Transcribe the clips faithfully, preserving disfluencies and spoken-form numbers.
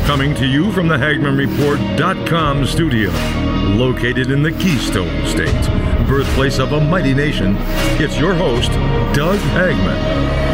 Coming to you from the Hagman Report dot com studio, located in the Keystone State, birthplace of a mighty nation, it's your host, Doug Hagman.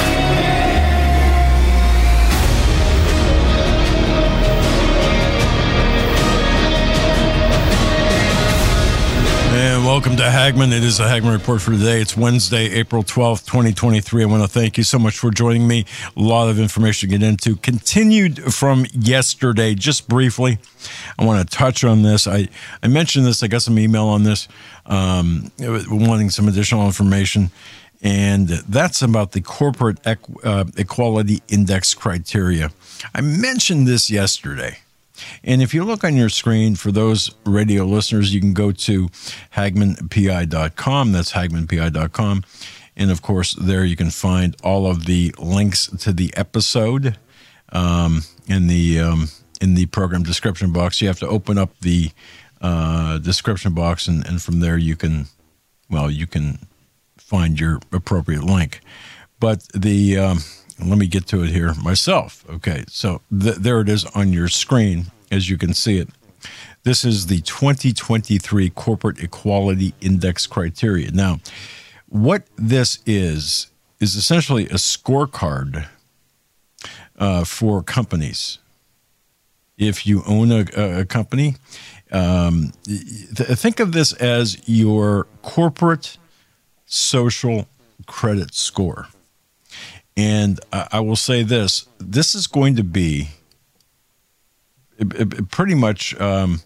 And welcome to Hagman. It is a Hagman Report for today. It's Wednesday, April twelfth, twenty twenty-three. I want to thank you so much for joining me. A lot of information to get into. Continued from yesterday, just briefly. I want to touch on this. I, I mentioned this. I got some email on this, um, wanting some additional information. And that's about the Corporate Equ- uh, Equality Index criteria. I mentioned this yesterday. And if you look on your screen, for those radio listeners, you can go to Hagman P I dot com. That's Hagman P I dot com. And, of course, there you can find all of the links to the episode um, in the um, in the program description box. You have to open up the uh, description box, and, and from there you can, well, you can find your appropriate link. But the... Um, Let me get to it here myself. Okay, so th- there it is on your screen, as you can see it. This is the twenty twenty-three Corporate Equality Index criteria. Now, what this is, is essentially a scorecard uh, for companies. If you own a, a company, um, th- think of this as your corporate social credit score. And I will say this, this is going to be pretty much, um,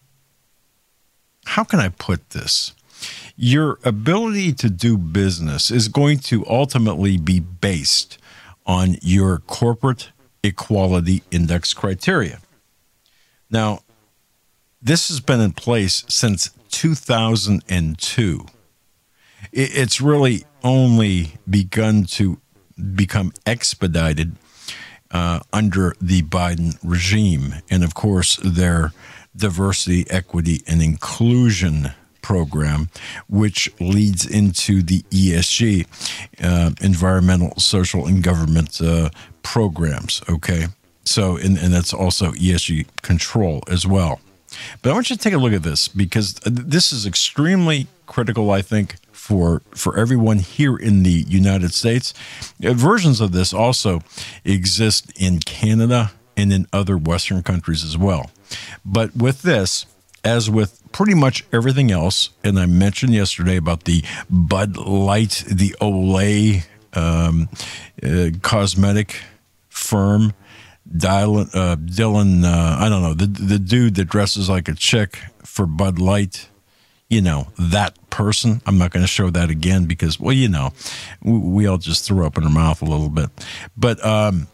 how can I put this? Your ability to do business is going to ultimately be based on your Corporate Equality Index criteria. Now, this has been in place since two thousand two. It's really only begun to become expedited uh, under the Biden regime. And of course, their diversity, equity, and inclusion program, which leads into the E S G, uh, environmental, social, and government uh, programs. Okay. So, and, and that's also E S G control as well. But I want you to take a look at this, because this is extremely critical, I think, for for everyone here in the United States. Uh, versions of this also exist in Canada and in other Western countries as well. But with this, as with pretty much everything else, and I mentioned yesterday about the Bud Light, the Olay um, uh, cosmetic firm, Dylan, uh, Dylan uh, I don't know, the the dude that dresses like a chick for Bud Light, you know, that person. I'm not going to show that again because, well, you know, we, we all just threw up in our mouth a little bit. But um,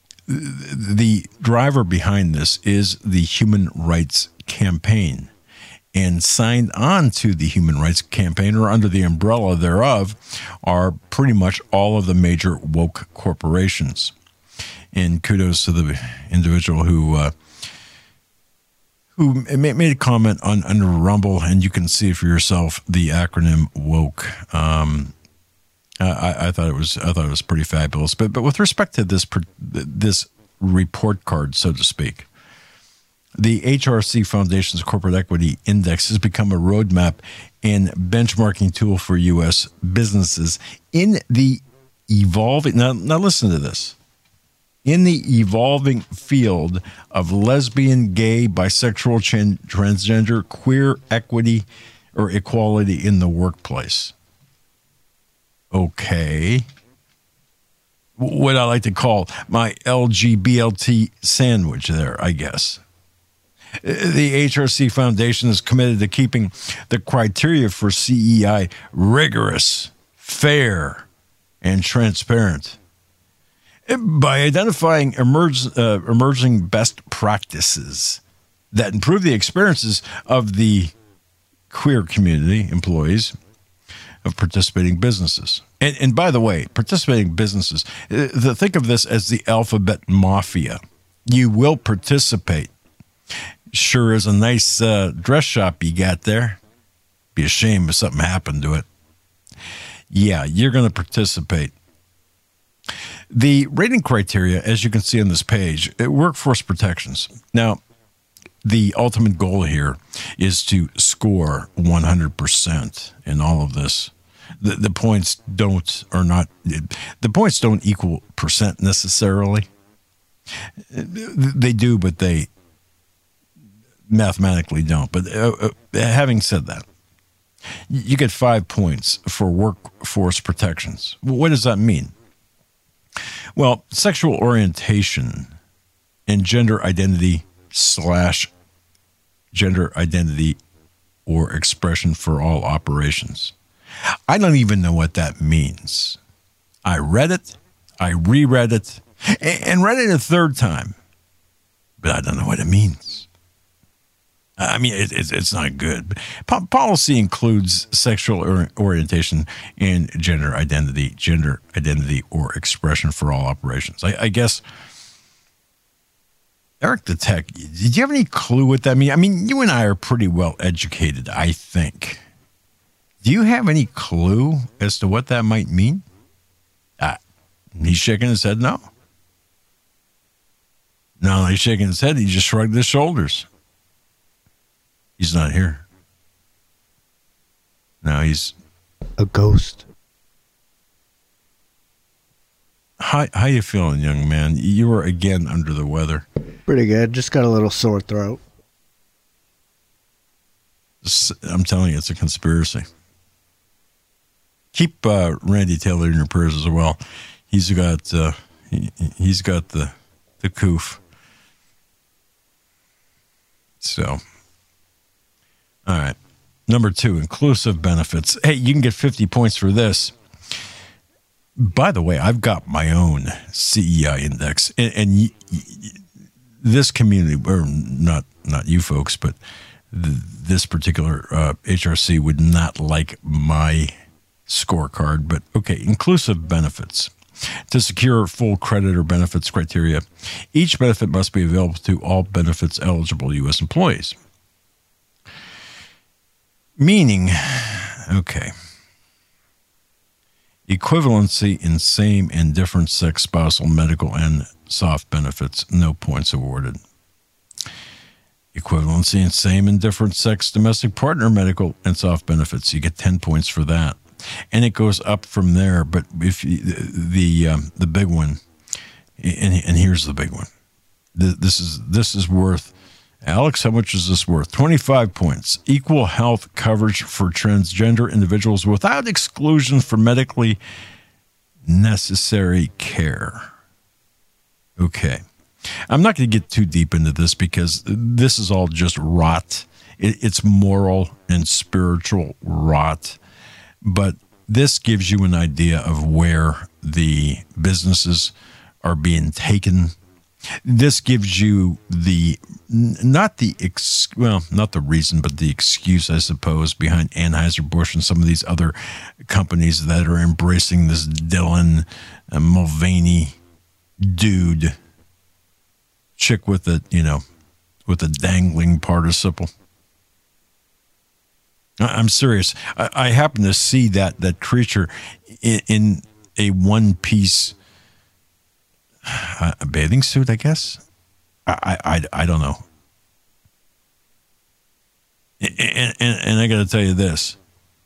the driver behind this is the Human Rights Campaign. And signed on to the Human Rights Campaign, or under the umbrella thereof, are pretty much all of the major woke corporations. And kudos to the individual who uh, who made a comment on under Rumble, and you can see for yourself the acronym woke. Um, I, I thought it was I thought it was pretty fabulous. But but with respect to this this report card, so to speak, the H R C Foundation's Corporate Equity Index has become a roadmap and benchmarking tool for U S businesses in the evolving. Now, now listen to this. In the evolving field of lesbian, gay, bisexual, tran- transgender, queer equity or equality in the workplace. Okay. What I like to call my L G B T sandwich there, I guess. The H R C Foundation is committed to keeping the criteria for C E I rigorous, fair, and transparent. By identifying emerge, uh, emerging best practices that improve the experiences of the queer community employees of participating businesses. And, and by the way, participating businesses, uh, think of this as the alphabet mafia. You will participate. Sure is a nice uh, dress shop you got there. Be a shame if something happened to it. Yeah, you're going to participate. The rating criteria, as you can see on this page, uh, workforce protections. Now, the ultimate goal here is to score one hundred percent in all of this. The, the points don't are not the points don't equal percent necessarily. They do, but they mathematically don't. But uh, uh, having said that, you get five points for workforce protections. What does that mean? Well, sexual orientation and gender identity slash gender identity or expression for all operations. I don't even know what that means. I read it, I reread it, and read it a third time, but I don't know what it means. I mean, it, it, it's not good. Po- policy includes sexual or- orientation and gender identity, gender identity or expression for all operations. I, I guess, Eric the Tech, did you have any clue what that means? I mean, you and I are pretty well educated, I think. Do you have any clue as to what that might mean? Ah, he's shaking his head no. No, he's shaking his head. He just shrugged his shoulders. He's not here. No, he's a ghost. How how you feeling, young man? You were again under the weather. Pretty good. Just got a little sore throat. I'm telling you, it's a conspiracy. Keep uh, Randy Taylor in your prayers as well. He's got uh, he, he's got the the coof. So. All right. Number two, inclusive benefits. Hey, you can get fifty points for this. By the way, I've got my own C E I index, and, and y- y- this community, or not not you folks, but th- this particular uh, H R C would not like my scorecard. But okay, inclusive benefits. To secure full credit or benefits criteria, each benefit must be available to all benefits eligible U S employees. Meaning, okay, equivalency in same and different sex spousal medical and soft benefits, no points awarded. Equivalency in same and different sex domestic partner medical and soft benefits, you get ten points for that. And it goes up from there, but if you, the um, the big one, and, and here's the big one, this is this is worth, Alex, how much is this worth? twenty-five points. Equal health coverage for transgender individuals without exclusion for medically necessary care. Okay. I'm not going to get too deep into this because this is all just rot. It, it's moral and spiritual rot. But this gives you an idea of where the businesses are being taken. This gives you the, not the, ex, well, not the reason, but the excuse, I suppose, behind Anheuser-Busch and some of these other companies that are embracing this Dylan uh, Mulvaney dude, chick with a, you know, with a dangling participle. I'm serious. I, I happen to see that that creature in, in a one-piece uh, bathing suit, I guess. I I, I don't know. And, and, and I got to tell you this.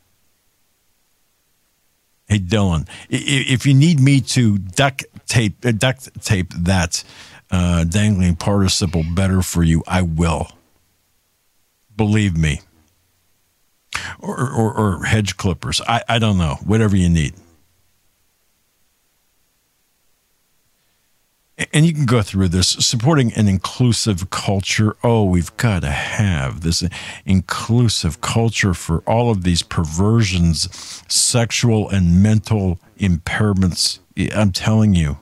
Hey, Dylan, if you need me to duct tape, duct tape that uh, dangling participle better for you, I will. Believe me. Or, or, or hedge clippers. I, I don't know. Whatever you need. And you can go through this. Supporting an inclusive culture. Oh, we've got to have this inclusive culture for all of these perversions, sexual and mental impairments. I'm telling you.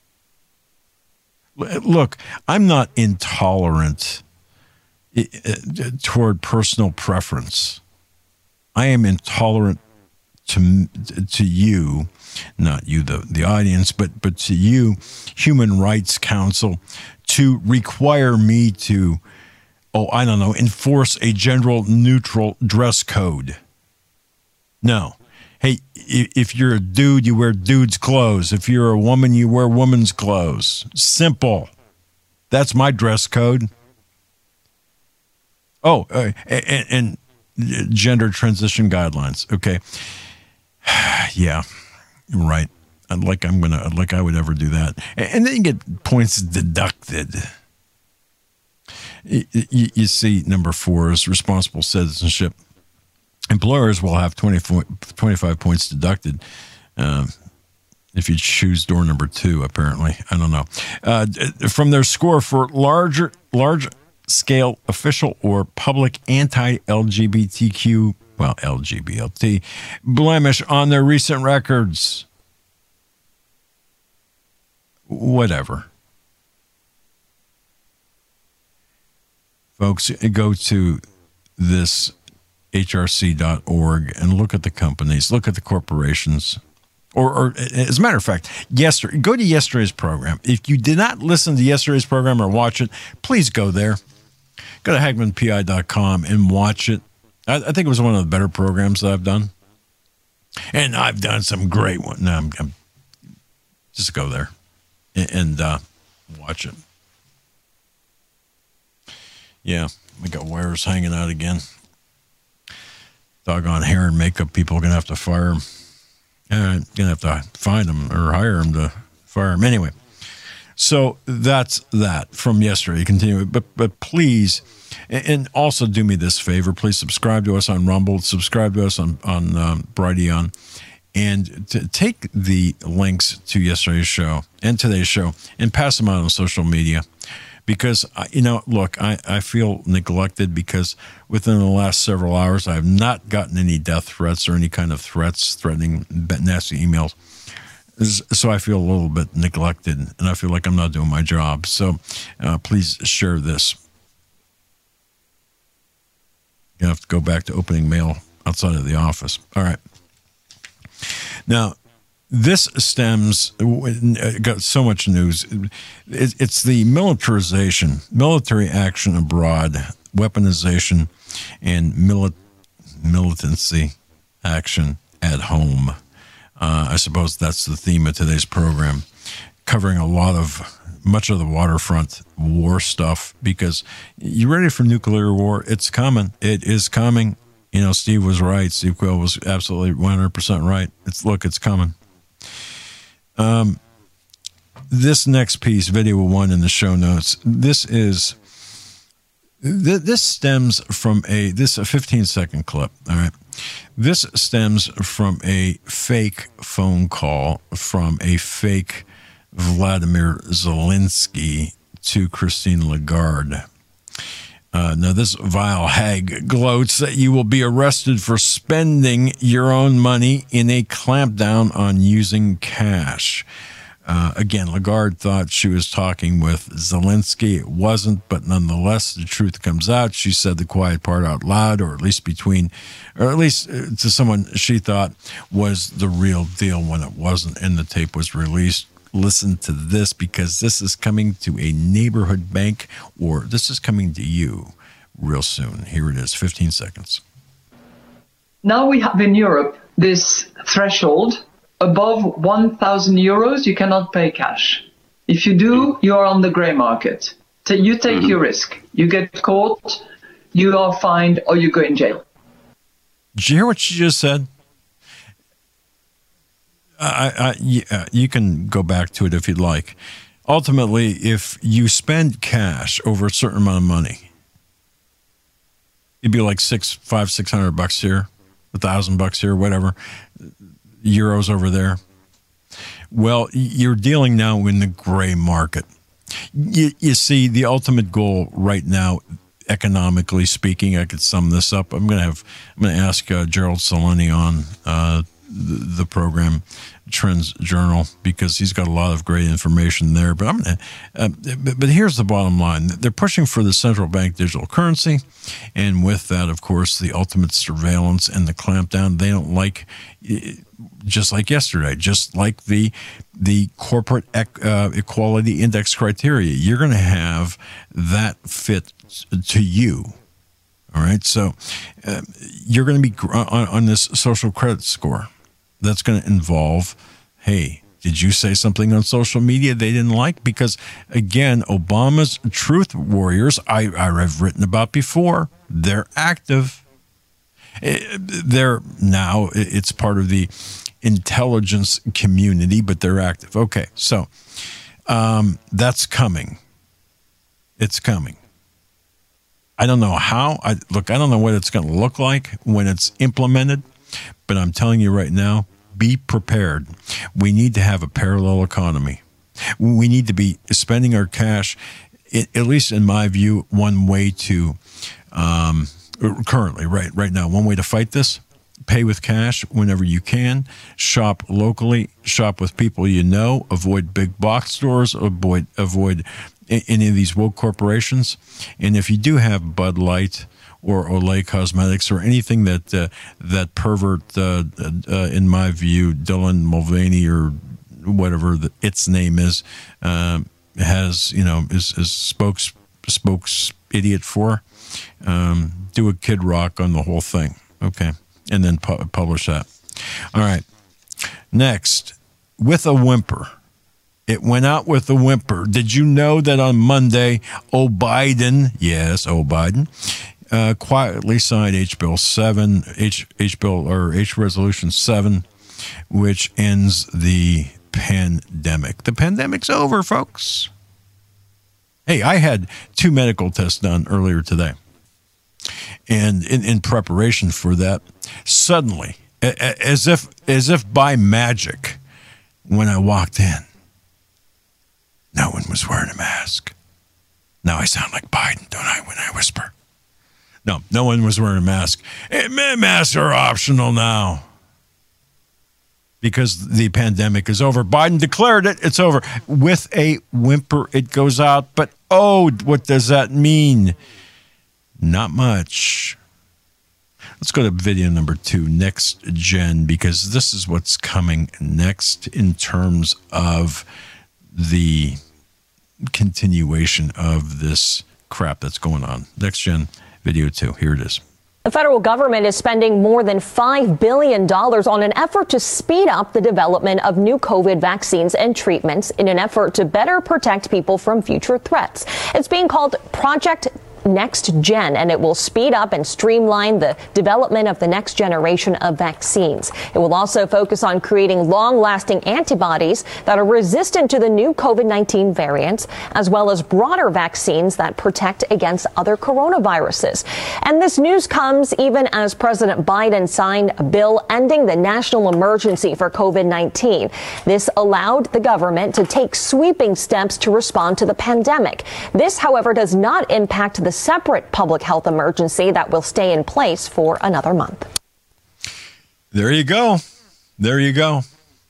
Look, I'm not intolerant toward personal preference. I am intolerant to to you, not you, the, the audience, but, but to you, Human Rights Council, to require me to, oh, I don't know, enforce a gender neutral dress code. No, Hey, if you're a dude, you wear dude's clothes. If you're a woman, you wear woman's clothes. Simple. That's my dress code. Oh, uh, and, and gender transition guidelines. Okay. Yeah, right. Like I'm gonna, like I would ever do that. And then you get points deducted. You, you see, number four is responsible citizenship. Employers will have twenty, twenty-five points deducted um, if you choose door number two, apparently. I don't know. Uh, from their score for larger, large-scale official or public anti-L G B T Q, well, L G B T, blemish on their recent records. Whatever. Folks, go to this H R C dot org and look at the companies, look at the corporations. Or, or as a matter of fact, yesterday, go to yesterday's program. If you did not listen to yesterday's program or watch it, please go there. Go to Hagmann P I dot com and watch it. I, I think it was one of the better programs that I've done. And I've done some great ones. No, I'm, I'm, just go there and, and uh, watch it. Yeah, we got wires hanging out again. Doggone hair and makeup people are going to have to fire them. Uh, going to have to find them or hire them to fire them. Anyway, so that's that from yesterday. Continue, but but please, and also do me this favor. Please subscribe to us on Rumble. Subscribe to us on, on um, Brighteon. And to take the links to yesterday's show and today's show and pass them out on social media. Because, you know, look, I, I feel neglected because within the last several hours, I have not gotten any death threats or any kind of threats, threatening nasty emails. So I feel a little bit neglected, and I feel like I'm not doing my job. So uh, please share this. You have to go back to opening mail outside of the office. All right. Now, this stems, got so much news. It's the militarization, military action abroad, weaponization, and mili- militancy action at home. Uh, I suppose that's the theme of today's program, covering a lot of, much of the waterfront war stuff, because you ready for nuclear war? It's coming. It is coming. You know, Steve was right. Steve Quayle was absolutely one hundred percent right. It's look, it's coming. Um, this next piece, video one in the show notes, this is, th- this stems from a, this a fifteen second clip. All right. This stems from a fake phone call from a fake Vladimir Zelensky to Christine Lagarde. Uh, now, this vile hag gloats that you will be arrested for spending your own money in a clampdown on using cash. Uh, again, Lagarde thought she was talking with Zelensky. It wasn't, but nonetheless, the truth comes out. She said the quiet part out loud, or at least between, or at least to someone she thought was the real deal when it wasn't, and the tape was released. Listen to this, because this is coming to a neighborhood bank, or this is coming to you real soon. Here it is, fifteen seconds. Now we have in Europe this threshold. Above one thousand euros, you cannot pay cash. If you do, you are on the gray market. So you take your risk. You get caught, you are fined, or you go in jail. Did you hear what she just said? I, I, yeah, you can go back to it if you'd like. Ultimately, if you spend cash over a certain amount of money, it'd be like six, five, six hundred bucks here, a thousand bucks here, whatever, euros over there. Well, you're dealing now in the gray market. You, you see, the ultimate goal right now, economically speaking, I could sum this up. I'm going to have, I'm going to ask uh, Gerald Celente on uh, the, the program Trends Journal, because he's got a lot of great information there. But I'm gonna, uh, but, but here's the bottom line: they're pushing for the central bank digital currency, and with that, of course, the ultimate surveillance and the clampdown. They don't like, just like yesterday, just like the the corporate uh, equality index criteria. You're going to have that fit to you. All right, so uh, you're going to be on, on this social credit score. that's going to involve, hey, did you say something on social media they didn't like? Because, again, Obama's truth warriors, I, I've written about before, they're active. They're now, it's part of the intelligence community, but they're active. Okay, so um, that's coming. It's coming. I don't know how. I, look, I don't know what it's going to look like when it's implemented, but I'm telling you right now, be prepared. We need to have a parallel economy. We need to be spending our cash, at least in my view, one way to, um, currently, right, right now, one way to fight this, pay with cash whenever you can, shop locally, shop with people you know, avoid big box stores, avoid, avoid any of these woke corporations. And if you do have Bud Light or Olay Cosmetics or anything that uh, that pervert, uh, uh, in my view, Dylan Mulvaney or whatever the, its name is, uh, has, you know, is, is spokes spokes idiot for, um, do a Kid Rock on the whole thing, okay, and then pu- publish that. All right, next, with a whimper. It went out with a whimper. Did you know that on Monday, O Biden, yes, O Biden, uh, quietly signed H Bill seven, H H Bill or H Resolution seven, which ends the pandemic. The pandemic's over, folks. Hey, I had two medical tests done earlier today, and in, in preparation for that, suddenly, as if as if by magic, when I walked in, no one was wearing a mask. Now I sound like Biden, don't I, when I whisper? No, no one was wearing a mask. Hey, masks are optional now because the pandemic is over. Biden declared it. It's over. With a whimper, it goes out. But, oh, what does that mean? Not much. Let's go to video number two, next gen, because this is what's coming next in terms of the continuation of this crap that's going on. Next gen, video two. Here it is. The federal government is spending more than five billion dollars on an effort to speed up the development of new COVID vaccines and treatments in an effort to better protect people from future threats. It's being called Project Next Gen, and it will speed up and streamline the development of the next generation of vaccines. It will also focus on creating long-lasting antibodies that are resistant to the new COVID nineteen variants, as well as broader vaccines that protect against other coronaviruses. And this news comes even as President Biden signed a bill ending the national emergency for COVID nineteen. This allowed the government to take sweeping steps to respond to the pandemic. This, however, does not impact the separate public health emergency that will stay in place for another month. There you go. There you go.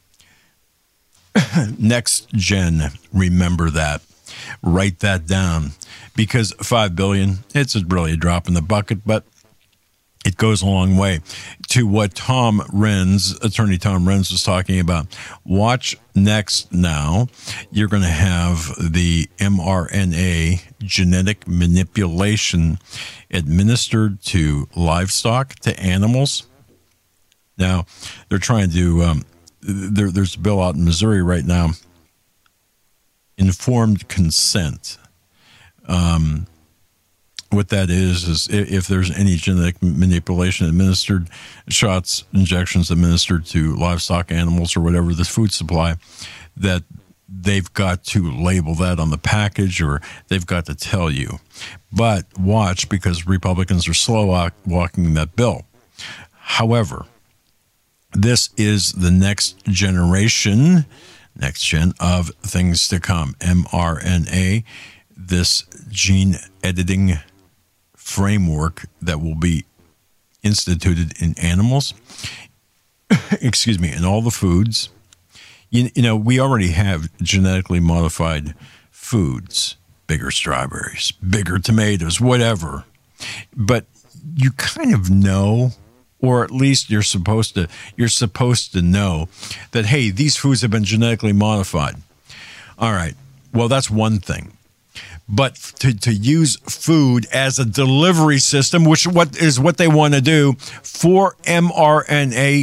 Next gen. Remember that. Write that down, because five billion dollars, it's really a drop in the bucket, but it goes a long way to what Tom Renz, attorney Tom Renz, was talking about. Watch next now. You're going to have the mRNA genetic manipulation administered to livestock, to animals. Now, they're trying to, um, there, there's a bill out in Missouri right now, informed consent. Um, What that is, is if there's any genetic manipulation administered, shots, injections administered to livestock, animals, or whatever, the food supply, that they've got to label that on the package, or they've got to tell you. But watch, because Republicans are slow walking that bill. However, this is the next generation, next gen of things to come. mRNA, this gene editing framework that will be instituted in animals, excuse me, in all the foods. You, you know, we already have genetically modified foods, bigger strawberries, bigger tomatoes, whatever. But you kind of know, or at least you're supposed to, you're supposed to know that, hey, these foods have been genetically modified. All right. Well, that's one thing. But to, to use food as a delivery system, which what is what they want to do for mRNA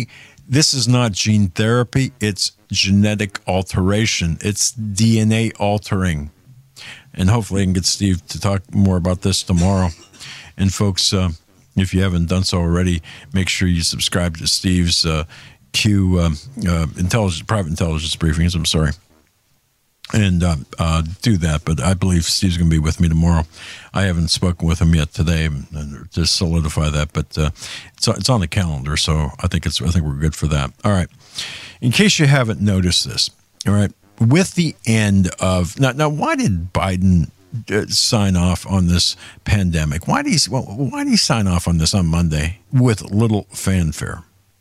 This is not gene therapy. It's genetic alteration. It's D N A altering. And hopefully I can get Steve to talk more about this tomorrow. And folks, uh, if you haven't done so already, make sure you subscribe to Steve's uh, Q um, uh, intelligence, private intelligence briefings. I'm sorry. And uh, uh, do that. But I believe Steve's going to be with me tomorrow. I haven't spoken with him yet today to solidify that, but uh, it's it's on the calendar, so I think it's I think we're good for that. All right. In case you haven't noticed this, all right, with the end of now, now why did Biden uh, sign off on this pandemic? Why did he well, why did he sign off on this on Monday with little fanfare?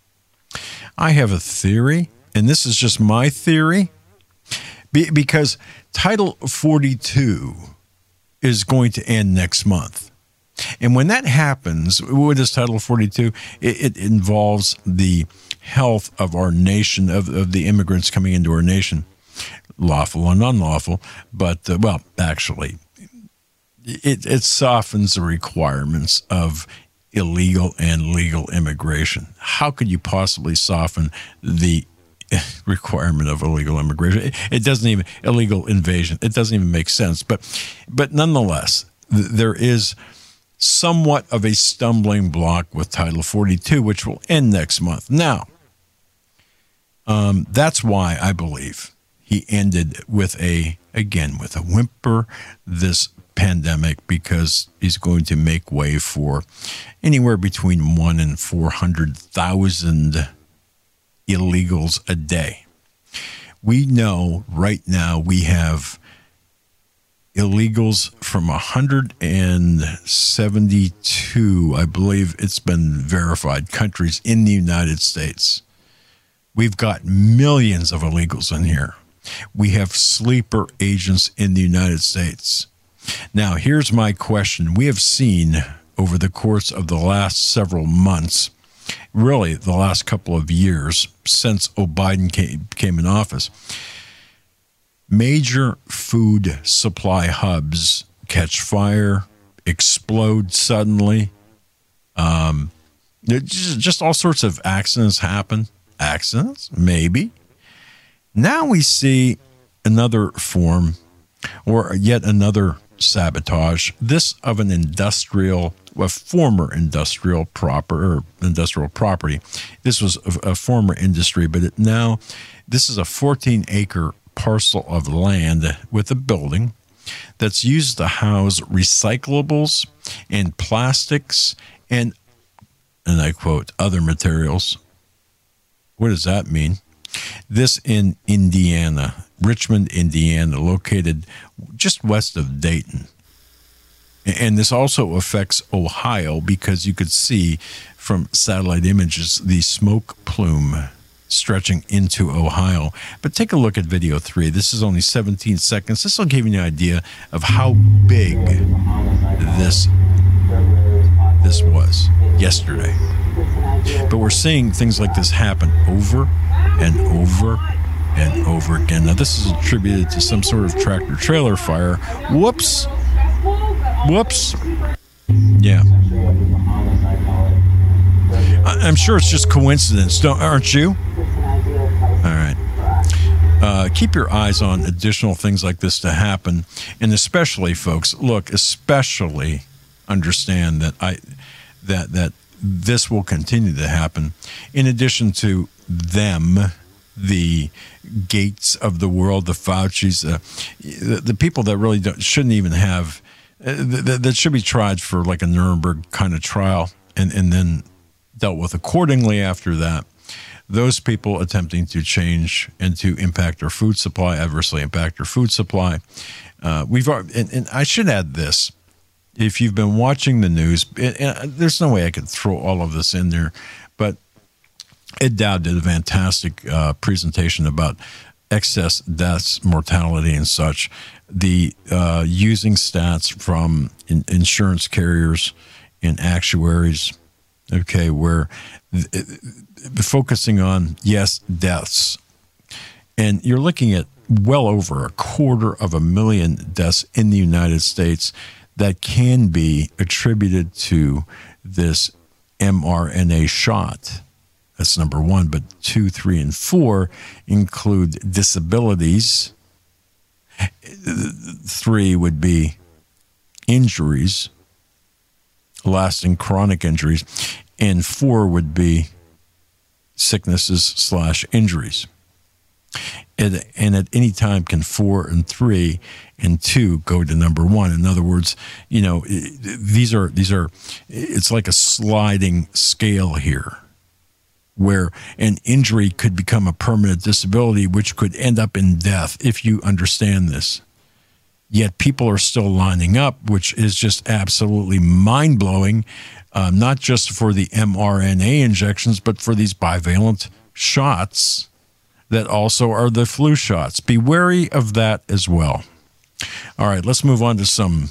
I have a theory, and this is just my theory. Be, because Title forty-two is going to end next month. And when that happens, what is Title forty-two? It, it involves the health of our nation, of, of the immigrants coming into our nation, lawful and unlawful. But, uh, well, actually, it, it softens the requirements of illegal and legal immigration. How could you possibly soften the requirement of illegal immigration? It doesn't even illegal invasion. It doesn't even make sense. But, but nonetheless, th- there is somewhat of a stumbling block with Title forty-two, which will end next month. Now, um, that's why I believe he ended with a again with a whimper this pandemic, because he's going to make way for anywhere between one and four hundred thousand illegals a day. We know right now we have illegals from one hundred seventy-two, I believe it's been verified, countries in the United States. We've got millions of illegals in here. We have sleeper agents in the United States. Now, here's my question. We have seen over the course of the last several months, really the last couple of years since Biden came, came in office, major food supply hubs catch fire, explode suddenly. Um, just, just all sorts of accidents happen. Accidents, maybe. Now we see another form, or yet another sabotage, this of an industrial, a former industrial proper or industrial property. This was a, a former industry, but it now, this is a fourteen acre parcel of land with a building that's used to house recyclables and plastics and, and I quote, other materials. What does that mean? This in Indiana, Richmond, Indiana, located just west of Dayton. And this also affects Ohio, because you could see from satellite images the smoke plume stretching into Ohio. But take a look at video three. This is only seventeen seconds. This will give you an idea of how big this, this was yesterday. But we're seeing things like this happen over and over and over again. Now, this is attributed to some sort of tractor trailer fire. Whoops. Whoops. Yeah. I'm sure it's just coincidence, don't, aren't you? All right. Uh, keep your eyes on additional things like this to happen. And especially, folks, look, especially understand that I that that this will continue to happen. In addition to them, the Gates of the world, the Fauci's, uh, the, the people that really don't, shouldn't even have, uh, that, that should be tried for like a Nuremberg kind of trial and, and then dealt with accordingly after that. Those people attempting to change and to impact our food supply, adversely impact our food supply. Uh, we've and, and I should add this. If you've been watching the news, it, it, there's no way I could throw all of this in there, but Ed Dowd did a fantastic uh, presentation about excess deaths, mortality, and such. The uh, using stats from in, insurance carriers and actuaries, okay, where th- th- focusing on, yes, deaths. And you're looking at well over a quarter of a million deaths in the United States that can be attributed to this mRNA shot. That's number one. But two, three, and four include disabilities. Three would be injuries, lasting chronic injuries. And four would be sicknesses slash injuries. And, and at any time can four and three and two go to number one. In other words, you know, these are, these are, it's like a sliding scale here, where an injury could become a permanent disability, which could end up in death, if you understand this. Yet people are still lining up, which is just absolutely mind-blowing, uh, not just for the mRNA injections, but for these bivalent shots that also are the flu shots. Be wary of that as well. All right, let's move on to some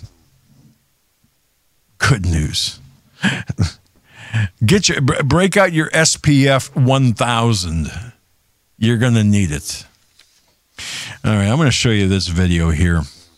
good news. Get your break out your S P F one thousand. You're going to need it. All right, I'm going to show you this video here.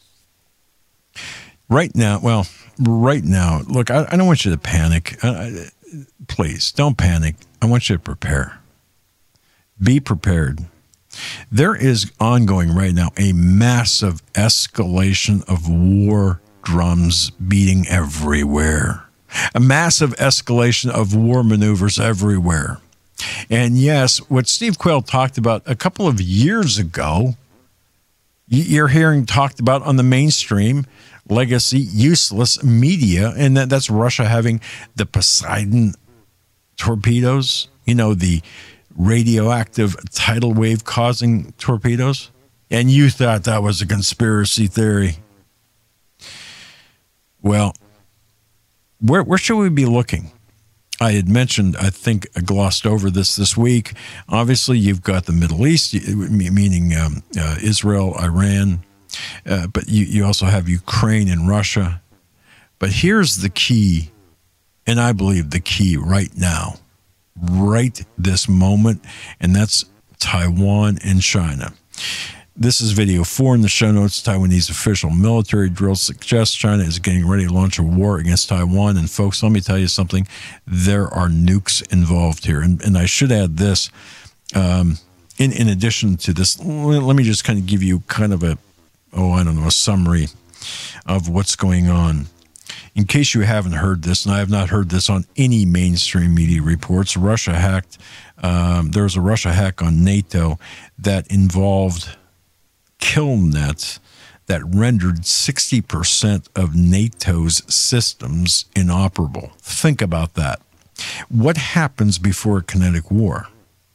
Right now, well, right now, look, I, I don't want you to panic. Uh, please, don't panic. I want you to prepare. Be prepared. There is ongoing right now a massive escalation of war drums beating everywhere. A massive escalation of war maneuvers everywhere. And yes, what Steve Quayle talked about a couple of years ago, you're hearing talked about on the mainstream legacy useless media, and that, that's Russia having the Poseidon torpedoes, you know, the radioactive tidal wave causing torpedoes. And you thought that was a conspiracy theory. Well, where where should we be looking? I had mentioned, I think I glossed over this this week. Obviously, you've got the Middle East, meaning um, uh, Israel, Iran, uh, but you, you also have Ukraine and Russia. But here's the key, and I believe the key right now, right this moment, and that's Taiwan and China. This is video four in the show notes. Taiwanese official military drill suggests China is getting ready to launch a war against Taiwan. And folks, let me tell you something. There are nukes involved here. And, and I should add this. Um, in, in addition to this, let me just kind of give you kind of a, oh, I don't know, a summary of what's going on. In case you haven't heard this, and I have not heard this on any mainstream media reports, Russia hacked, um, there was a Russia hack on NATO that involved KillNet that rendered sixty percent of NATO's systems inoperable. Think about that. What happens before a kinetic war?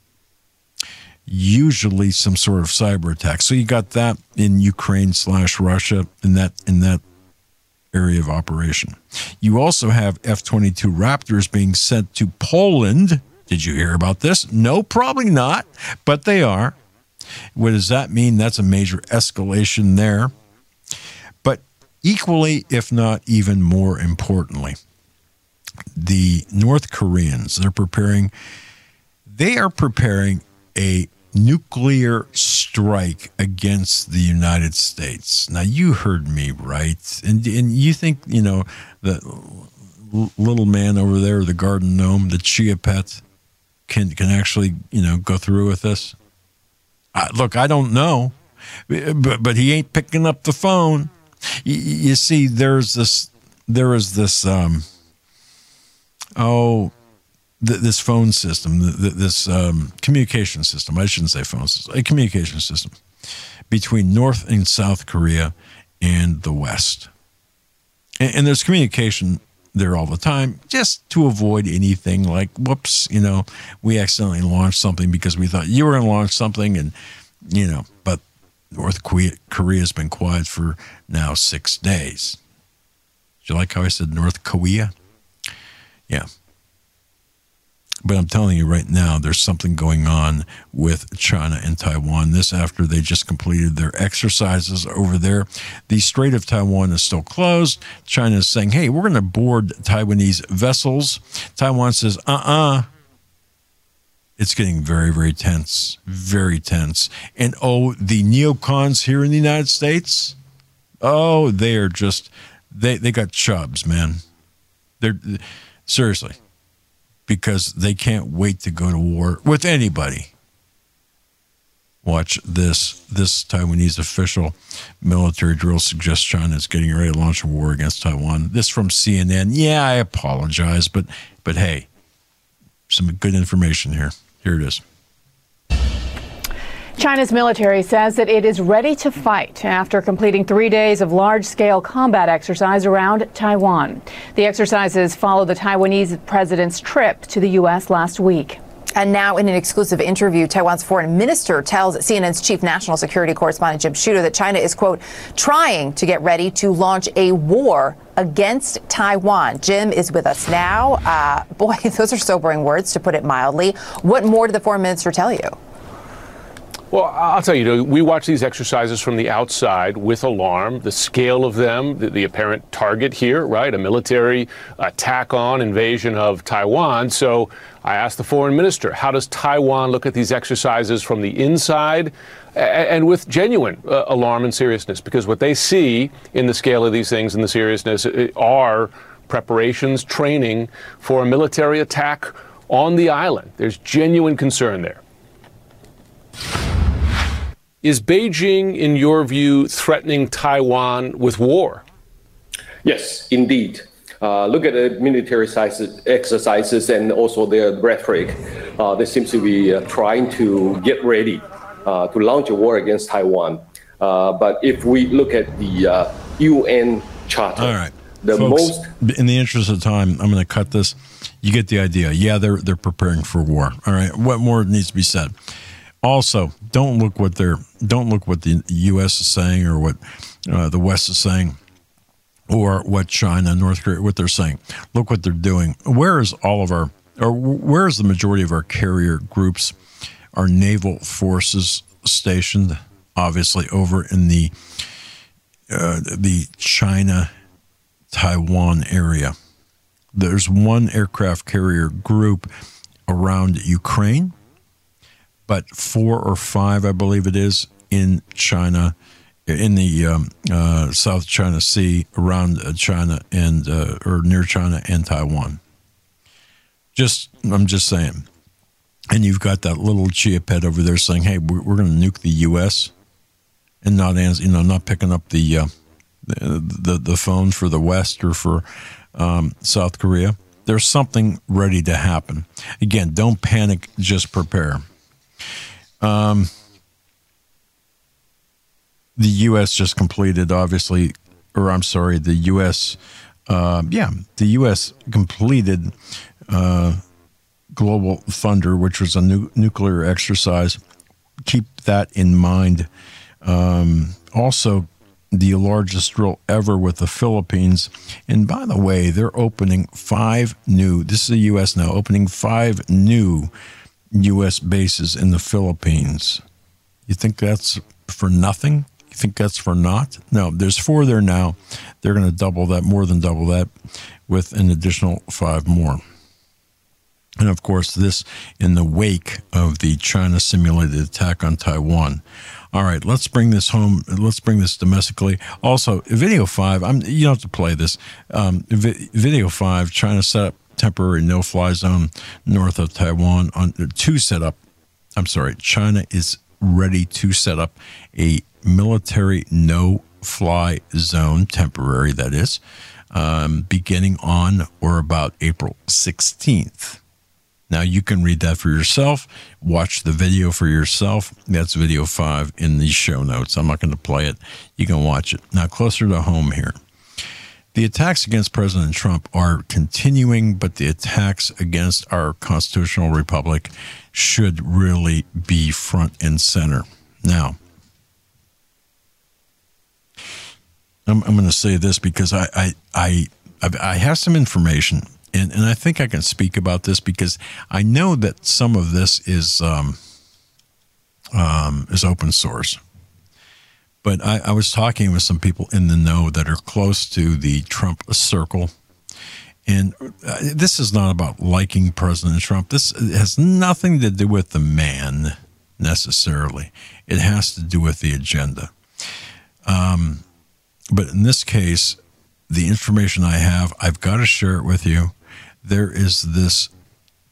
Usually some sort of cyber attack. So you got that in Ukraine slash Russia in that in that area of operation. You also have F twenty-two Raptors being sent to Poland. Did you hear about this? No, probably not, but they are. What does that mean? That's a major escalation there. But equally, if not even more importantly, the North Koreans, they're preparing, they are preparing a nuclear strike against the United States. Now, you heard me right. And, and you think, you know, the little man over there, the garden gnome, the chia pet, can, can actually, you know, go through with this? Uh, look, I don't know, but but he ain't picking up the phone. You, you see, there's this, there is this, um, oh, th- this phone system, th- this um, communication system. I shouldn't say phone system, a communication system between North and South Korea and the West, and, and there's communication there all the time, just to avoid anything like, whoops, you know, we accidentally launched something because we thought you were going to launch something, and, you know, but North Korea has been quiet for now six days. Do you like how I said North Korea? Yeah. But I'm telling you right now, there's something going on with China and Taiwan. This after they just completed their exercises over there. The Strait of Taiwan is still closed. China is saying, hey, we're going to board Taiwanese vessels. Taiwan says, uh-uh. It's getting very, very tense, very tense. And, oh, the neocons here in the United States, oh, they are just, they, they got chubs, man. They're, seriously. because they can't wait to go to war with anybody. Watch this. This Taiwanese official military drill suggests China is getting ready to launch a war against Taiwan. This from C N N. Yeah, I apologize, but but hey, some good information here. Here it is. China's military says that it is ready to fight after completing three days of large-scale combat exercise around Taiwan. The exercises follow the Taiwanese president's trip to the U S last week. And now, in an exclusive interview, Taiwan's foreign minister tells C N N's chief national security correspondent Jim Shooter that China is, quote, trying to get ready to launch a war against Taiwan. Jim is with us now. Uh, boy, those are sobering words, to put it mildly. What more did the foreign minister tell you? Well, I'll tell you, you know, we watch these exercises from the outside with alarm. The scale of them, the, the apparent target here, right, a military attack on invasion of Taiwan. So I asked the foreign minister, how does Taiwan look at these exercises from the inside and, and with genuine uh, alarm and seriousness? Because what they see in the scale of these things and the seriousness are preparations, training for a military attack on the island. There's genuine concern there. Is Beijing, in your view, threatening Taiwan with war? Yes, indeed. Uh, look at the military exercises and also their rhetoric. Uh, they seem to be uh, trying to get ready uh, to launch a war against Taiwan. Uh, but if we look at the uh, U N Charter, all right, the folks, most. In the interest of time, I'm going to cut this. You get the idea. Yeah, they're they're preparing for war. All right, what more needs to be said? Also, don't look what they're don't look what the U S is saying or what uh, the West is saying or what China, North Korea, what they're saying. Look what they're doing. Where is all of our, or where is the majority of our carrier groups, our naval forces stationed? Obviously, over in the uh, the China Taiwan area. There's one aircraft carrier group around Ukraine, but four or five, I believe it is, in China, in the um, uh, South China Sea, around uh, China and uh, or near China and Taiwan. Just, I'm just saying. And you've got that little chia pet over there saying, "Hey, we're, we're going to nuke the U S," and not, you know, not picking up the uh, the, the the phone for the West or for um, South Korea. There's something ready to happen. Again, don't panic. Just prepare. Um, the U S just completed, obviously, or I'm sorry, the U S, uh, yeah, the U S completed uh, Global Thunder, which was a nu- nuclear exercise. Keep that in mind. Um, also, the largest drill ever with the Philippines. And by the way, they're opening five new, this is the U S now, opening five new U S bases in the Philippines. You think that's for nothing? You think that's for naught? No, there's four there now. They're going to double that, more than double that, with an additional five more. And of course, this in the wake of the China simulated attack on Taiwan. All right, let's bring this home. Let's bring this domestically. Also, Video five, I'm, you don't have to play this. Um, Video five, China set up temporary no-fly zone north of Taiwan on to set up. I'm sorry, China is ready to set up a military no-fly zone, temporary that is, um, beginning on or about April sixteenth. Now you can read that for yourself. Watch the video for yourself. That's Video five in the show notes. I'm not going to play it. You can watch it. Now closer to home here. The attacks against President Trump are continuing, but the attacks against our constitutional republic should really be front and center. Now, I'm, I'm going to say this because I I I, I have some information, and, and I think I can speak about this because I know that some of this is um, um, is open source. But I, I was talking with some people in the know that are close to the Trump circle. And uh, this is not about liking President Trump. This has nothing to do with the man necessarily. It has to do with the agenda. Um, but in this case, the information I have, I've got to share it with you. There is this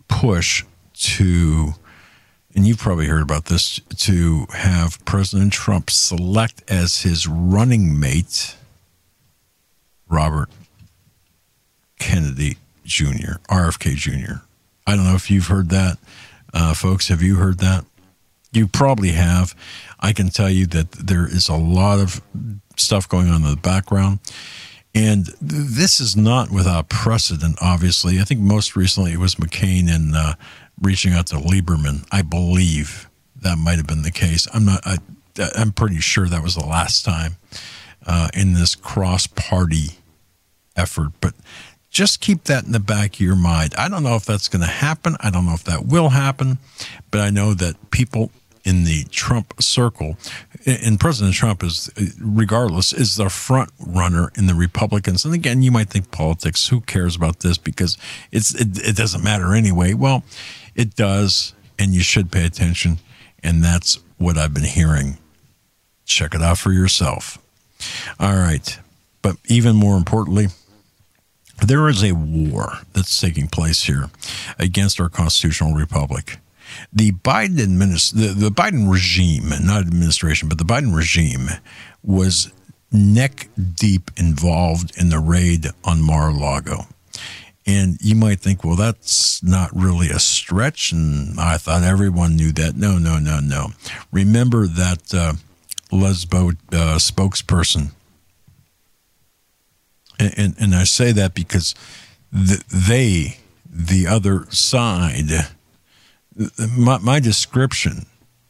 push to, and you've probably heard about this, to have President Trump select as his running mate Robert Kennedy Junior, R F K Junior I don't know if you've heard that, uh, folks. Have you heard that? You probably have. I can tell you that there is a lot of stuff going on in the background. And th- this is not without precedent, obviously. I think most recently it was McCain and uh, reaching out to Lieberman. I believe that might have been the case. I'm not. I, I'm pretty sure that was the last time uh, in this cross-party effort. But just keep that in the back of your mind. I don't know if that's going to happen. I don't know if that will happen. But I know that people in the Trump circle, and President Trump is, regardless, is the front runner in the Republicans. And again, you might think politics, who cares about this because it's it, it doesn't matter anyway. Well, it does, and you should pay attention. And that's what I've been hearing. Check it out for yourself. All right. But even more importantly, there is a war that's taking place here against our constitutional republic. The Biden administ- the, the Biden regime, not administration, but the Biden regime was neck deep involved in the raid on Mar-a-Lago. And you might think, well, that's not really a stretch, and I thought everyone knew that. No, no, no, no. Remember that uh, Lesbo uh, spokesperson. And, and, and I say that because the, they, the other side, my, my description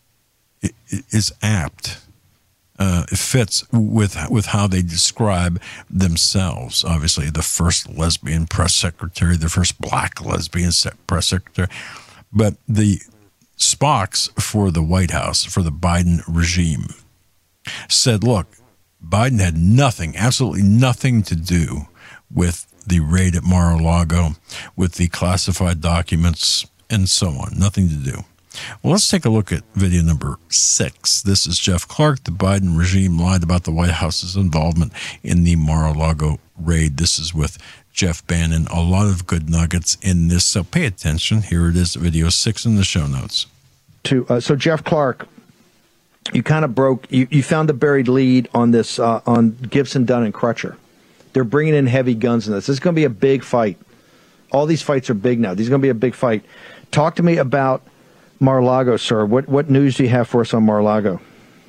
is apt. Uh, it fits with with how they describe themselves. Obviously, the first lesbian press secretary, the first black lesbian press secretary. But the Spocks for the White House, for the Biden regime, said, look, Biden had nothing, absolutely nothing to do with the raid at Mar-a-Lago, with the classified documents, and so on. Nothing to do. Well, let's take a look at video number six. This is Jeff Clark. The Biden regime lied about the White House's involvement in the Mar-a-Lago raid. This is with Jeff Bannon. A lot of good nuggets in this, so pay attention. Here it is, video six in the show notes. To uh, so Jeff Clark, you kind of broke. You, you found the buried lead on this uh, on Gibson, Dunn, and Crutcher. They're bringing in heavy guns in this. This is going to be a big fight. All these fights are big now. These are going to be a big fight. Talk to me about Mar-a-Lago, sir. What what news do you have for us on Mar-a-Lago?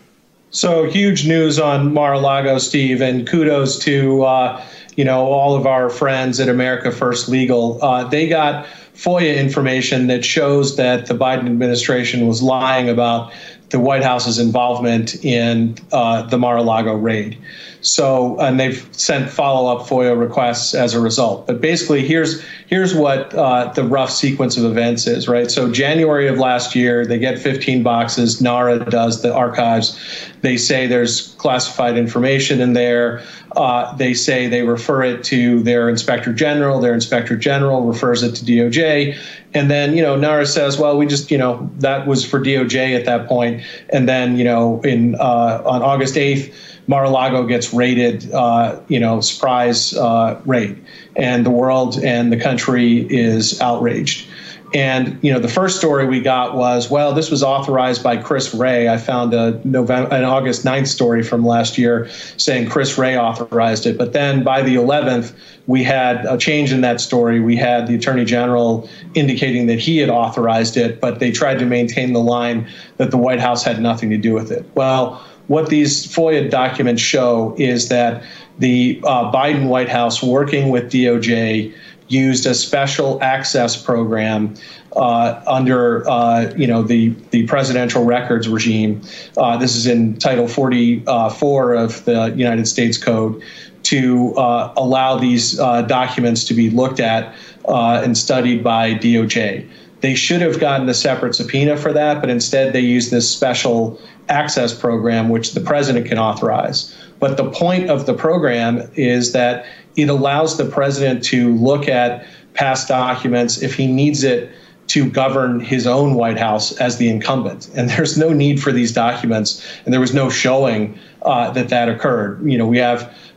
So huge news on Mar-a-Lago, Steve, and kudos to uh, you know all of our friends at America First Legal. Uh, they got FOIA information that shows that the Biden administration was lying about the White House's involvement in uh, the Mar-a-Lago raid. So, and they've sent follow-up FOIA requests as a result. But basically, here's here's what uh, the rough sequence of events is, right? So January of last year, they get fifteen boxes. NARA does the archives. They say there's classified information in there. Uh, they say they refer it to their inspector general. Their inspector general refers it to D O J. And then, you know, NARA says, well, we just, you know, that was for D O J at that point. And then, you know, in uh, on August eighth, Mar-a-Lago gets raided, uh, you know, surprise uh, raid, and the world and the country is outraged. And, you know, the first story we got was, well, this was authorized by Chris Wray. I found a November, an August ninth story from last year saying Chris Wray authorized it. But then by the eleventh, we had a change in that story. We had the Attorney General indicating that he had authorized it, but they tried to maintain the line that the White House had nothing to do with it. Well, what these FOIA documents show is that the uh, Biden White House, working with D O J, used a special access program uh, under, uh, you know, the, the presidential records regime. Uh, this is in Title forty-four of the United States Code, to uh, allow these uh, documents to be looked at uh, and studied by D O J. They should have gotten a separate subpoena for that, but instead they used this special access program, which the president can authorize. But the point of the program is that it allows the president to look at past documents if he needs it to govern his own White House as the incumbent. And there's no need for these documents, and there was no showing uh, that that occurred. You know, we have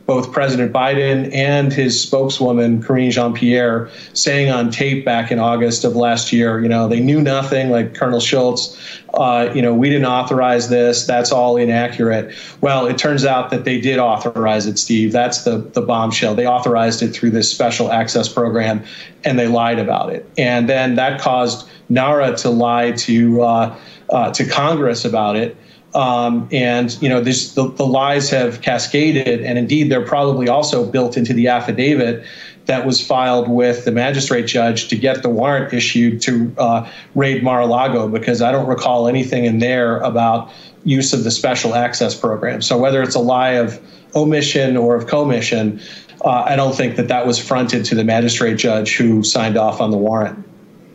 both President Biden and his spokeswoman, Karine Jean-Pierre, saying on tape back in August of last year, you know, they knew nothing, like Colonel Schultz, uh, you know, we didn't authorize this. That's all inaccurate. Well, it turns out that they did authorize it, Steve. That's the, the bombshell. They authorized it through this special access program, and they lied about it. And then that caused NARA to lie to uh, uh, to Congress about it. Um, and, you know, this, the, the lies have cascaded, and indeed they're probably also built into the affidavit that was filed with the magistrate judge to get the warrant issued to uh, raid Mar-a-Lago, because I don't recall anything in there about use of the special access program. So whether it's a lie of omission or of commission, uh, I don't think that that was fronted to the magistrate judge who signed off on the warrant.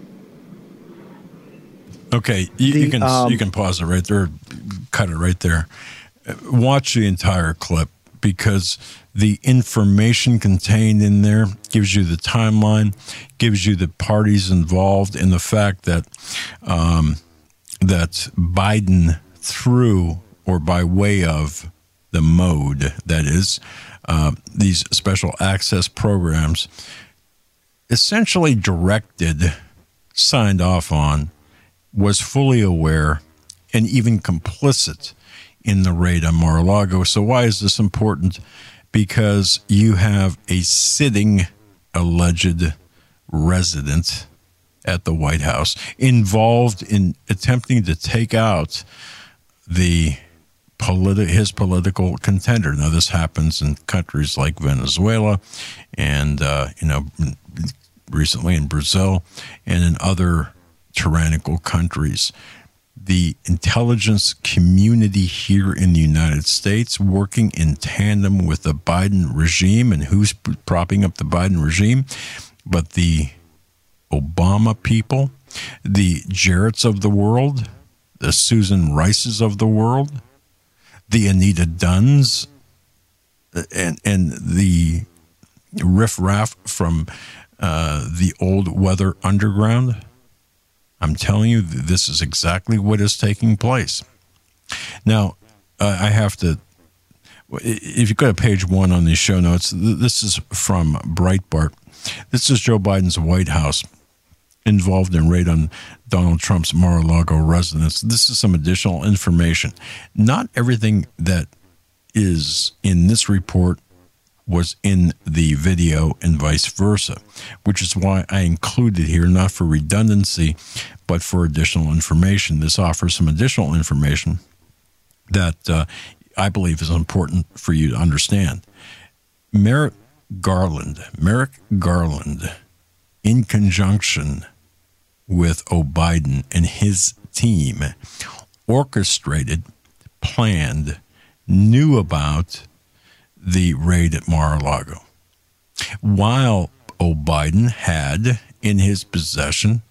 Okay, you, The, you can um, you can pause it right there, cut it right there. Watch the entire clip, because the information contained in there gives you the timeline, gives you the parties involved, and the fact that um, that Biden, through or by way of the mode that is uh, these special access programs, essentially directed, signed off on, was fully aware and even complicit in the raid on Mar-a-Lago. So why is this important? Because you have a sitting alleged resident at the White House involved in attempting to take out the politi- his political contender. Now, this happens in countries like Venezuela and, uh, you know, recently in Brazil and in other tyrannical countries. The intelligence community here in the United States, working in tandem with the Biden regime, and who's propping up the Biden regime? But the Obama people, the Jarretts of the world, the Susan Rices of the world, the Anita Dunns, and and the riffraff from uh, the old Weather Underground. I'm telling you, this is exactly what is taking place. Now, uh, I have to, if you go to page one on these show notes, this is from Breitbart. This is Joe Biden's White House involved in raid on Donald Trump's Mar-a-Lago residence. This is some additional information. Not everything that is in this report was in the video and vice versa, which is why I included here, not for redundancy, but for additional information. This offers some additional information that uh, I believe is important for you to understand. Merrick Garland, Merrick Garland, in conjunction with O'Biden and his team, orchestrated, planned, knew about the raid at Mar-a-Lago, while O'Biden had in his possession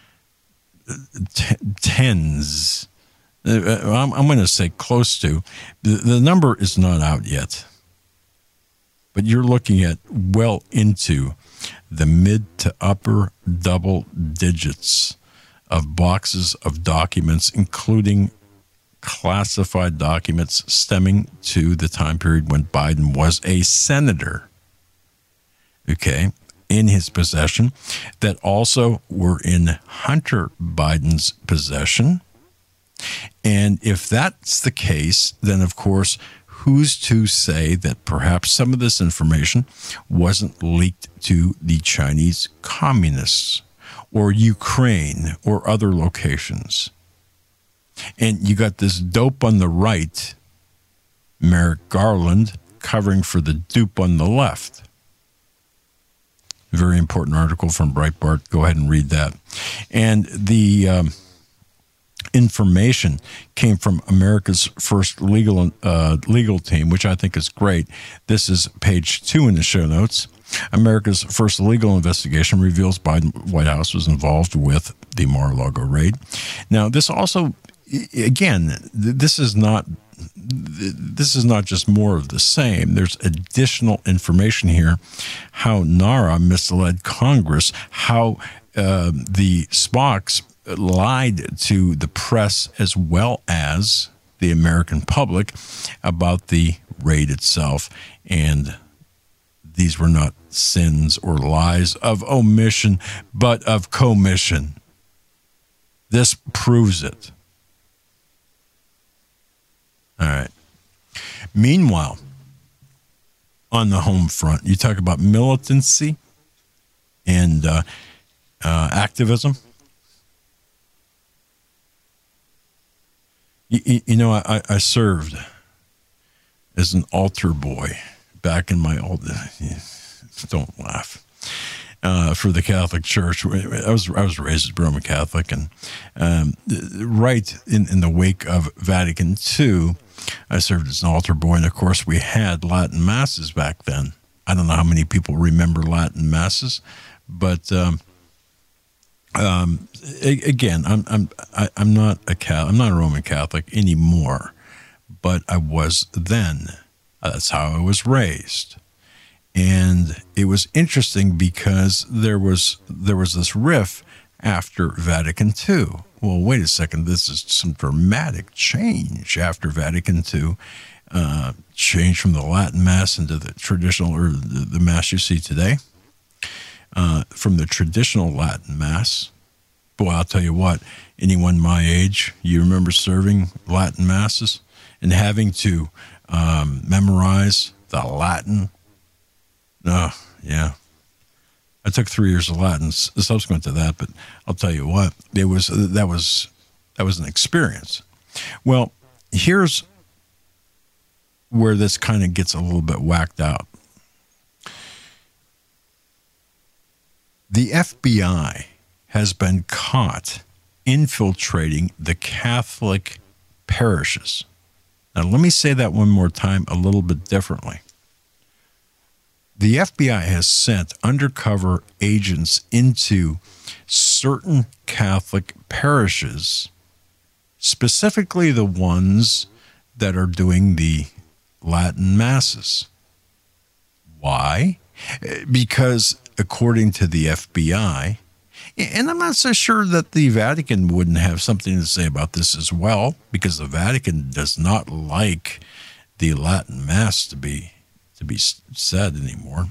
t- tens, uh, I'm, I'm going to say close to, the, the number is not out yet, but you're looking at well into the mid to upper double digits of boxes of documents, including classified documents stemming to the time period when Biden was a senator, okay, in his possession, that also were in Hunter Biden's possession. And if that's the case, then of course, who's to say that perhaps some of this information wasn't leaked to the Chinese communists or Ukraine or other locations? And you got this dope on the right, Merrick Garland, covering for the dupe on the left. Very important article from Breitbart. Go ahead and read that. And the um, information came from America's first legal uh, legal team, which I think is great. This is page two in the show notes. America's first legal investigation reveals Biden White House was involved with the Mar-a-Lago raid. Now, this also, again, this is not this is not just more of the same. There's additional information here, how NARA misled Congress, how uh, the Spocks lied to the press as well as the American public about the raid itself. And these were not sins or lies of omission, but of commission. This proves it. All right. Meanwhile, on the home front, you talk about militancy and uh, uh, activism. You, you know, I, I served as an altar boy back in my old. Don't laugh. Uh, for the Catholic Church, I was I was raised as Roman Catholic, and um, right in, in the wake of Vatican Two, I served as an altar boy, and of course we had Latin masses back then. I don't know how many people remember Latin masses, but um, um, again, I'm I'm I, I'm not a Catholic, I'm not a Roman Catholic anymore, but I was then. That's how I was raised. And it was interesting because there was there was this riff after Vatican Two. Well, wait a second, this is some dramatic change after Vatican Two. Uh, change from the Latin Mass into the traditional, or the, the Mass you see today. Uh, from the traditional Latin Mass. Boy, I'll tell you what, anyone my age, you remember serving Latin Masses and having to um, memorize the Latin. Oh, yeah. I took three years of Latin subsequent to that, but I'll tell you what, it was that was that was an experience. Well, here's where this kind of gets a little bit whacked out. The F B I has been caught infiltrating the Catholic parishes. Now, let me say that one more time a little bit differently. The F B I has sent undercover agents into certain Catholic parishes, specifically the ones that are doing the Latin Masses. Why? Because according to the F B I, and I'm not so sure that the Vatican wouldn't have something to say about this as well, because the Vatican does not like the Latin Mass to be to be said anymore.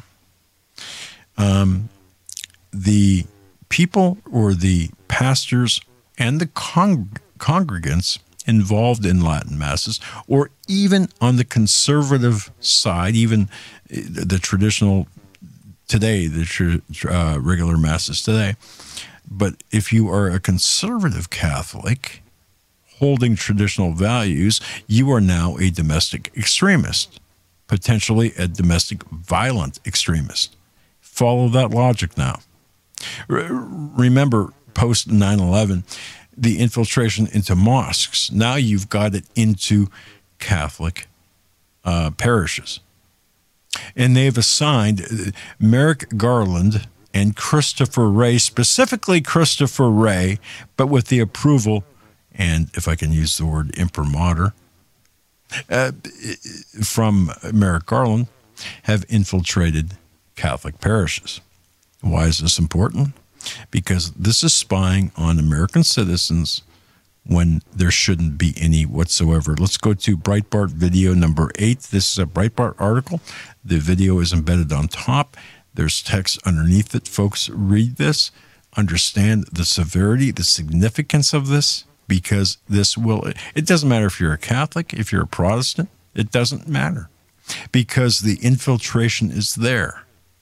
Um, the people or the pastors and the con- congregants involved in Latin Masses, or even on the conservative side, even the traditional today, the tr- uh, regular Masses today. But if you are a conservative Catholic holding traditional values, you are now a domestic extremist, potentially a domestic violent extremist. Follow that logic now. R- remember, post nine eleven, the infiltration into mosques. Now you've got it into Catholic uh, parishes. And they've assigned Merrick Garland and Christopher Wray, specifically Christopher Wray, but with the approval, and if I can use the word imprimatur, uh, from Merrick Garland, have infiltrated Catholic parishes. Why is this important? Because this is spying on American citizens when there shouldn't be any whatsoever. Let's go to Breitbart video number eight. This is a Breitbart article. The video is embedded on top. There's text underneath it. Folks, read this. Understand the severity, the significance of this, because this will, it doesn't matter if you're a Catholic, if you're a Protestant, it doesn't matter, because the infiltration is there.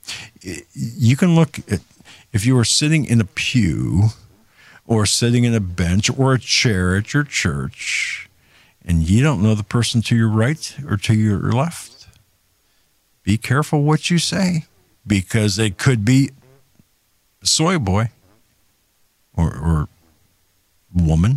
You can look at, if you are sitting in a pew or sitting in a bench or a chair at your church and you don't know the person to your right or to your left, be careful what you say, because it could be a soy boy or, or woman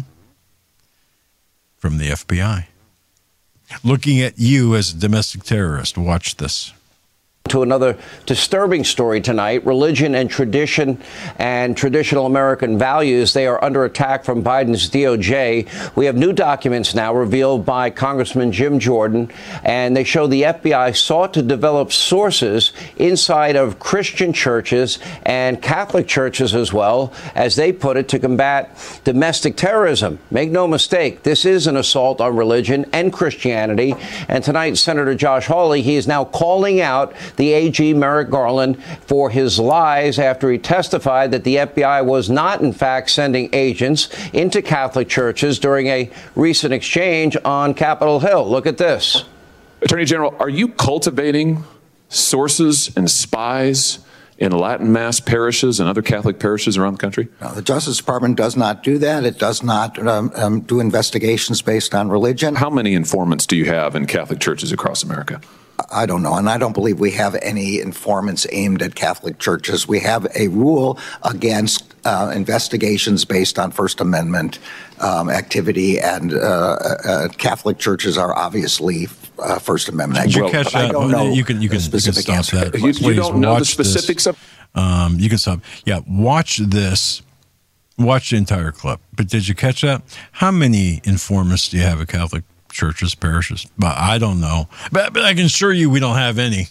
from the F B I looking at you as a domestic terrorist. Watch this. To another disturbing story tonight. Religion and tradition and traditional American values, they are under attack from Biden's D O J. We have new documents now revealed by Congressman Jim Jordan, and they show the F B I sought to develop sources inside of Christian churches and Catholic churches as well, as they put it, to combat domestic terrorism. Make no mistake, this is an assault on religion and Christianity. And tonight, Senator Josh Hawley, he is now calling out the A G Merrick Garland for his lies after he testified that the F B I was not, in fact, sending agents into Catholic churches during a recent exchange on Capitol Hill. Look at this. Attorney General, are you cultivating sources and spies in Latin Mass parishes and other Catholic parishes around the country? No, the Justice Department does not do that. It does not um, um, do investigations based on religion. How many informants do you have in Catholic churches across America? I don't know, and I don't believe we have any informants aimed at Catholic churches. We have a rule against uh, investigations based on First Amendment um, activity, and uh, uh, Catholic churches are obviously uh, First Amendment Did activity. you catch I that? don't know you can you can, you can stop answer that. You, you don't know the specifics this. of. Um, you can stop. Yeah, watch this. Watch the entire clip. But did you catch that? How many informants do you have at Catholic churches, parishes? But I don't know. But, but I can assure you we don't have any.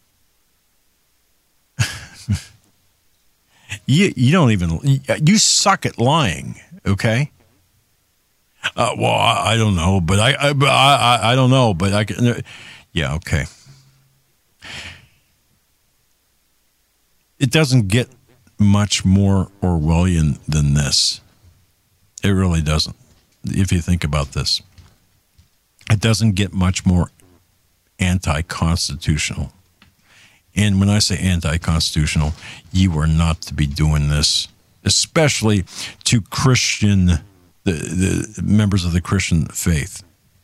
you you don't even you suck at lying. Okay. Uh, well, I, I don't know, but I I, I I don't know, but I can. Yeah. Okay. It doesn't get much more Orwellian than this. It really doesn't. If you think about this. It doesn't get much more anti-constitutional. And when I say anti-constitutional, you are not to be doing this, especially to Christian, the, the members of the Christian faith.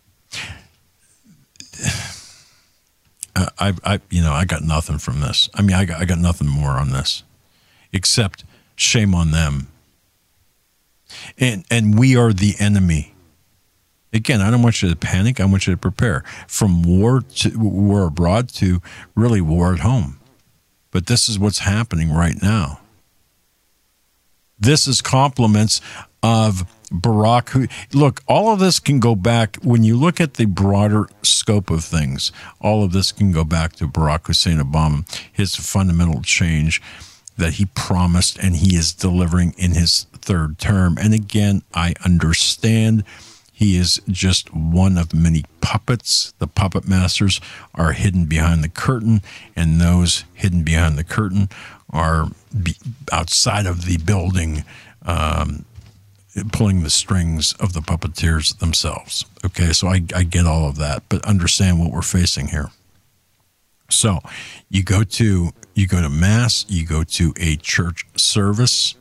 I, I, you know, I got nothing from this. I mean, I got, I got nothing more on this, except shame on them. And and we are the enemy. Again, I don't want you to panic. I want you to prepare. From war to war abroad to really war at home. But this is what's happening right now. This is compliments of Barack. Look, all of this can go back, when you look at the broader scope of things, all of this can go back to Barack Hussein Obama, his fundamental change that he promised and he is delivering in his third term. And again, I understand he is just one of many puppets. The puppet masters are hidden behind the curtain, and those hidden behind the curtain are be outside of the building, um, pulling the strings of the puppeteers themselves. Okay, so I, I get all of that, but understand what we're facing here. So you go to you go to mass, you go to a church service,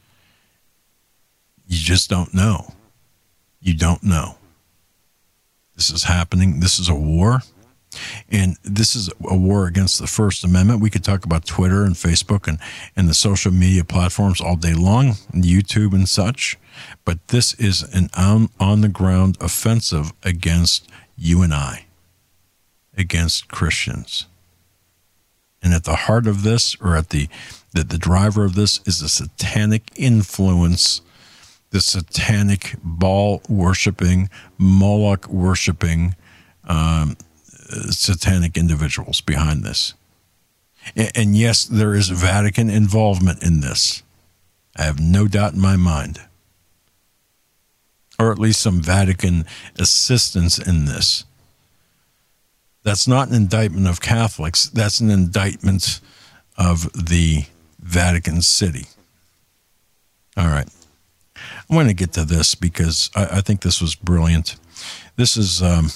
you just don't know. You don't know. This is happening. This is a war. And this is a war against the First Amendment. We could talk about Twitter and Facebook and, and the social media platforms all day long, and YouTube and such. But this is an on, on-the-ground offensive against you and I, against Christians. And at the heart of this, or at the, the, the driver of this, is a satanic influence, the satanic Baal-worshiping, Moloch-worshiping, um, satanic individuals behind this. And, and yes, there is Vatican involvement in this. I have no doubt in my mind. Or at least some Vatican assistance in this. That's not an indictment of Catholics. That's an indictment of the Vatican City. All right. I want to get to this because I, I think this was brilliant. This is... Um,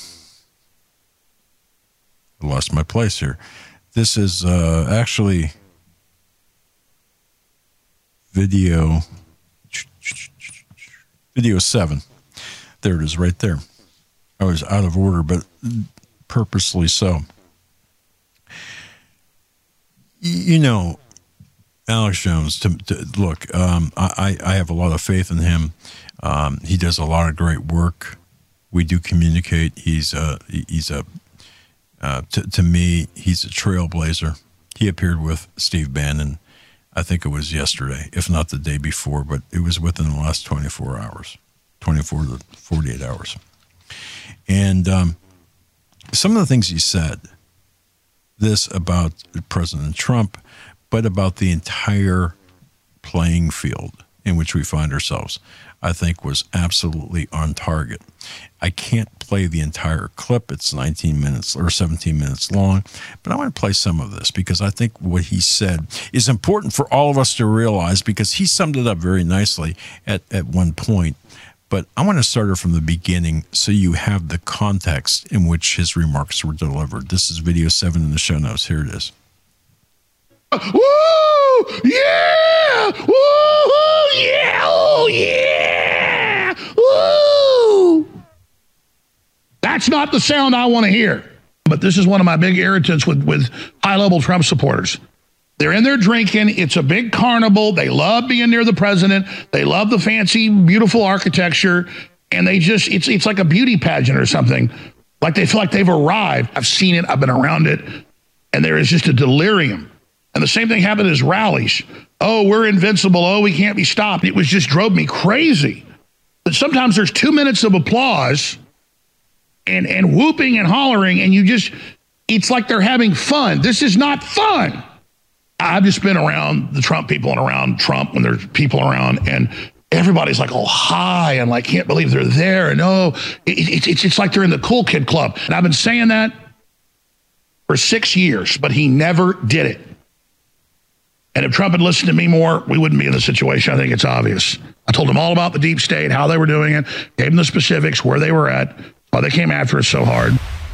I lost my place here. This is uh, actually video video seven. There it is right there. I was out of order, but purposely so. You know, Alex Jones, to, to, look, um, I, I have a lot of faith in him. Um, he does a lot of great work. We do communicate. He's a, he's a Uh, to, to me, he's a trailblazer. he appeared with Steve Bannon. I think it was yesterday, if not the day before, but it was within the last twenty-four hours, twenty-four to forty-eight hours. And um, some of the things he said, this about President Trump, but about the entire playing field in which we find ourselves, I think was absolutely on target. I can't play the entire clip. It's nineteen minutes or seventeen minutes long, but I want to play some of this because I think what he said is important for all of us to realize, because he summed it up very nicely at, at one point. But I want to start it from the beginning so you have the context in which his remarks were delivered. This is video seven in the show notes. Here it is. Woo! Yeah! Woo! Yeah! Oh, yeah! Woo! That's not the sound I want to hear. But this is one of my big irritants with, with high-level Trump supporters. They're in there drinking. It's a big carnival. They love being near the president. They love the fancy, beautiful architecture. And they just, it's it's like a beauty pageant or something. Like they feel like they've arrived. I've seen it. I've been around it. And there is just a delirium. And the same thing happened at his rallies. Oh, we're invincible. Oh, we can't be stopped. It was just drove me crazy. But sometimes there's two minutes of applause and, and whooping and hollering, and you just, it's like they're having fun. This is not fun. I've just been around the Trump people and around Trump when there's people around, and everybody's like all high and like can't believe they're there. And oh, it, it, it's, it's like they're in the cool kid club. And I've been saying that for six years, but he never did it. And if Trump had listened to me more, we wouldn't be in this situation. I think it's obvious. I told him all about the deep state, how they were doing it, gave them the specifics, where they were at, why they came after us so hard.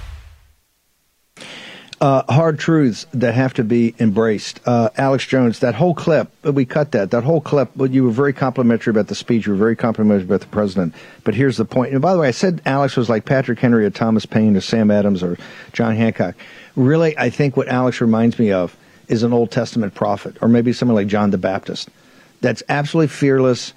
Uh, hard truths that have to be embraced. Uh, Alex Jones, that whole clip, we cut that, that whole clip, but you were very complimentary about the speech, you were very complimentary about the president. But here's the point. And by the way, I said Alex was like Patrick Henry or Thomas Paine or Sam Adams or John Hancock. Really, I think what Alex reminds me of is an Old Testament prophet, or maybe someone like John the Baptist, that's absolutely fearless,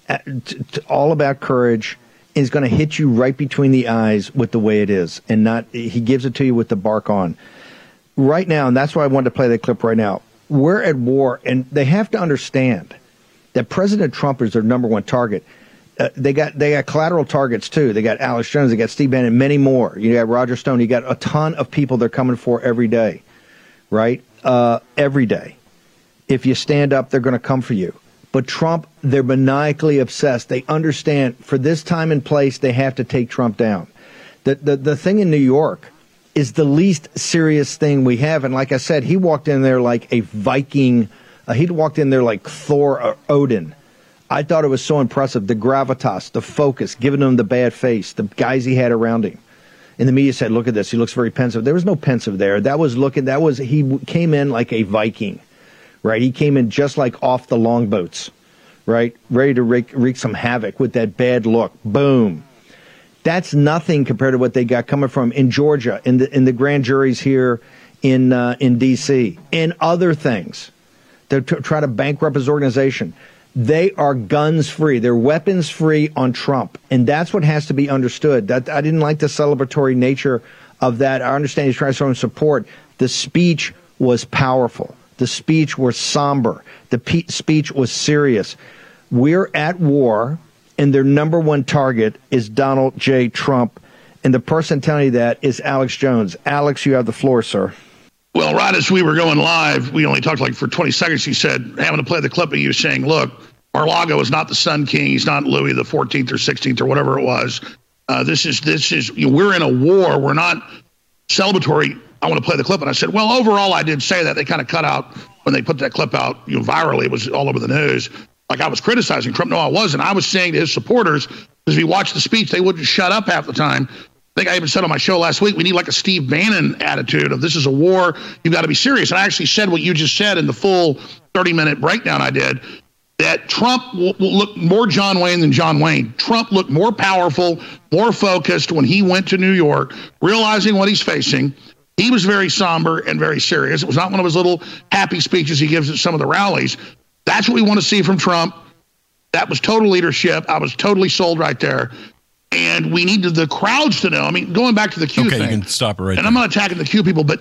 all about courage, is going to hit you right between the eyes with the way it is, and not, he gives it to you with the bark on. Right now, and that's why I wanted to play that clip right now, we're at war, and they have to understand that President Trump is their number one target. Uh, they got they got collateral targets, too. They got Alex Jones, they got Steve Bannon, many more. You got Roger Stone, you got a ton of people they're coming for every day, right? Uh, every day. If you stand up, they're going to come for you. But Trump, they're maniacally obsessed. They understand for this time and place, they have to take Trump down. The, the, the thing in New York is the least serious thing we have. And like I said, he walked in there like a Viking. Uh, he walked in there like Thor or Odin. I thought it was so impressive. The gravitas, the focus, giving him the bad face, the guys he had around him. And the media said, look at this. He looks very pensive. There was no pensive there. That was looking, that was, he came in like a Viking, right? He came in just like off the longboats, right? Ready to wreak, wreak some havoc with that bad look. Boom. That's nothing compared to what they got coming from in Georgia, in the in the grand juries here in uh, in D C, and other things. They're t- trying to bankrupt his organization. They are guns free. They're weapons free on Trump, and that's what has to be understood. That I didn't like the celebratory nature of that. I understand he's trying to show him support. The speech was powerful. The speech was somber. The pe- speech was serious. We're at war. And their number one target is Donald J. Trump. And the person telling you that is Alex Jones. Alex, you have the floor, sir. Well, right as we were going live, we only talked like for twenty seconds. He said, having to play the clip of you saying, look, Mar-a-Lago is not the Sun King. He's not Louis the fourteenth or sixteenth or whatever it was. Uh, this is, this is, you know, we're in a war. We're not celebratory. I want to play the clip. And I said, well, overall, I did say that. They kind of cut out when they put that clip out, you know, virally. It was all over the news. Like I was criticizing Trump. No, I wasn't. I was saying to his supporters, because if you watch the speech, they wouldn't shut up half the time. I think I even said on my show last week, we need like a Steve Bannon attitude of this is a war. You've got to be serious. And I actually said what you just said in the full thirty minute breakdown I did, that Trump will, will look more John Wayne than John Wayne. Trump looked more powerful, more focused when he went to New York, realizing what he's facing. He was very somber and very serious. It was not one of his little happy speeches he gives at some of the rallies. That's what we want to see from Trump. That was total leadership. I was totally sold right there. And we needed the crowds to know. I mean, going back to the Q okay, thing. Okay, you can stop it right And there. I'm not attacking the Q people, but, you know.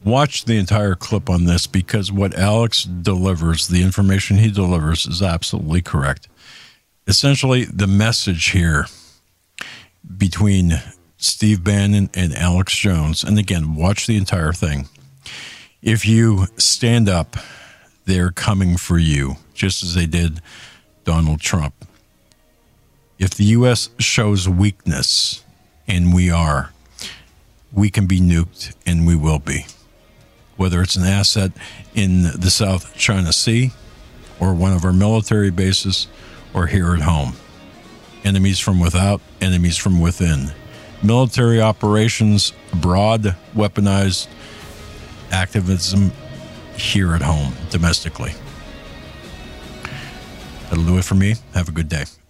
watch the entire clip on this, because what Alex delivers, the information he delivers, is absolutely correct. Essentially, the message here between Steve Bannon and Alex Jones, and again, watch the entire thing. If you stand up, they're coming for you, just as they did Donald Trump. If the U S shows weakness, and we are, we can be nuked, and we will be. Whether it's an asset in the South China Sea, or one of our military bases, or here at home. Enemies from without, enemies from within. Military operations abroad, weaponized activism here at home, domestically. That'll do it for me. Have a good day.